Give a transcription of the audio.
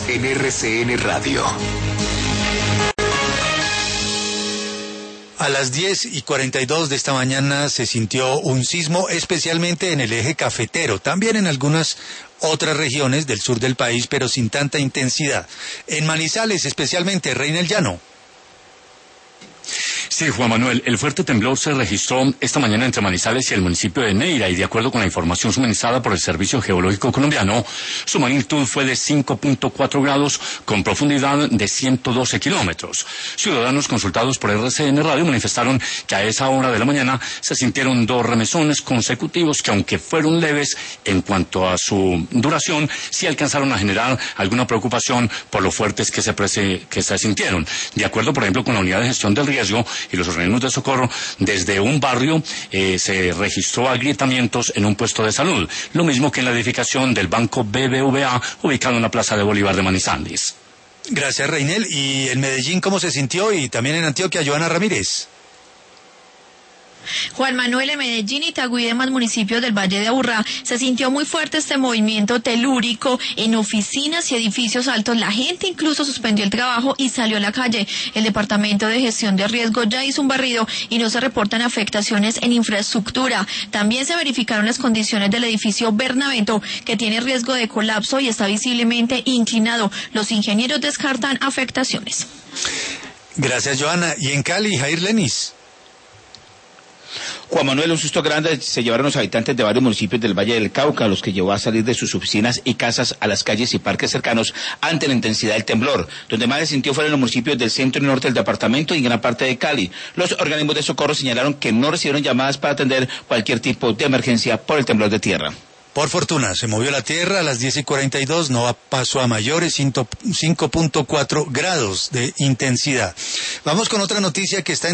en RCN Radio. A las 10:42 de esta mañana se sintió un sismo, especialmente en el eje cafetero, también en algunas otras regiones del sur del país, pero sin tanta intensidad. En Manizales, especialmente, Reina el Llano. Sí, Juan Manuel, el fuerte temblor se registró esta mañana entre Manizales y el municipio de Neira, y de acuerdo con la información suministrada por el Servicio Geológico Colombiano, su magnitud fue de 5.4 grados con profundidad de 112 kilómetros. Ciudadanos consultados por RCN Radio manifestaron que a esa hora de la mañana se sintieron 2 remesones consecutivos que, aunque fueron leves en cuanto a su duración, sí alcanzaron a generar alguna preocupación por lo fuertes que se sintieron. De acuerdo, por ejemplo, con la Unidad de Gestión del Riesgo y los organismos de socorro, desde un barrio se registró agrietamientos en un puesto de salud, lo mismo que en la edificación del Banco BBVA, ubicado en la Plaza de Bolívar de Manizales. Gracias, Reinel. ¿Y en Medellín cómo se sintió? Y también en Antioquia, Joana Ramírez. Juan Manuel, en Medellín, Itagüí y demás municipios del Valle de Aburrá se sintió muy fuerte este movimiento telúrico en oficinas y edificios altos. La gente incluso suspendió el trabajo y salió a la calle. El Departamento de Gestión de Riesgo ya hizo un barrido y no se reportan afectaciones en infraestructura. También se verificaron las condiciones del edificio Bernavento, que tiene riesgo de colapso y está visiblemente inclinado. Los ingenieros descartan afectaciones. Gracias, Joana. ¿Y en Cali, Jair Lenis? Juan Manuel, un susto grande se llevaron los habitantes de varios municipios del Valle del Cauca, los que llevó a salir de sus oficinas y casas a las calles y parques cercanos ante la intensidad del temblor. Donde más se sintió fueron los municipios del centro y norte del departamento y gran parte de Cali. Los organismos de socorro señalaron que no recibieron llamadas para atender cualquier tipo de emergencia por el temblor de tierra. Por fortuna, se movió la tierra a las 10:42, no pasó a mayores, 5.4 grados de intensidad. Vamos con otra noticia que está en